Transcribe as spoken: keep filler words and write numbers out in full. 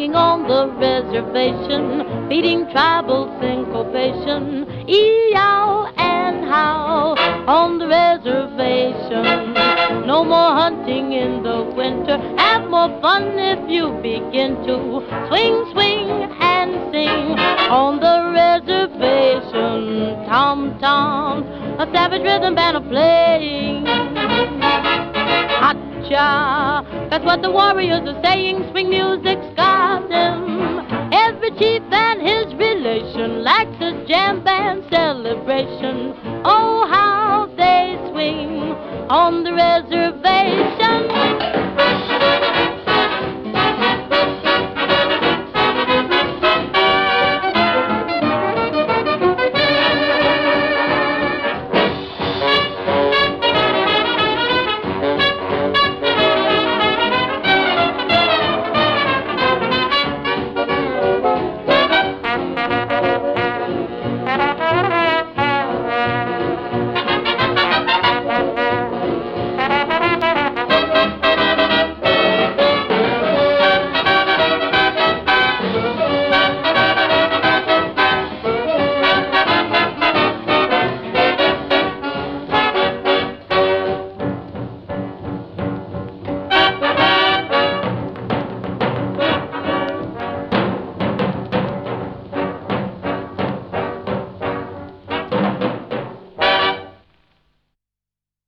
Living on the reservation, feeding tribal syncopation, E-yow and how on the reservation. No more hunting in the winter, have more fun if you begin to swing, swing and sing on the reservation. Tom, tom, a savage rhythm band are playing. Ha-cha, that's what the warriors are saying. Swing music's got them. Every chief and his relation likes a jam band celebration.